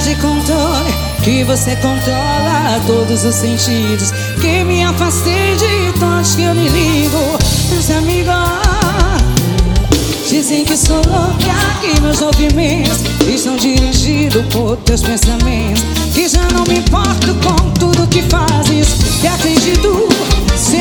de controle, que você controla todos os sentidos, que me afastei de todos que eu me ligo. Meus amigos dizem que sou louca, que meus movimentos estão dirigidos por teus pensamentos, que já não me importo com tudo que fazes. E acredito,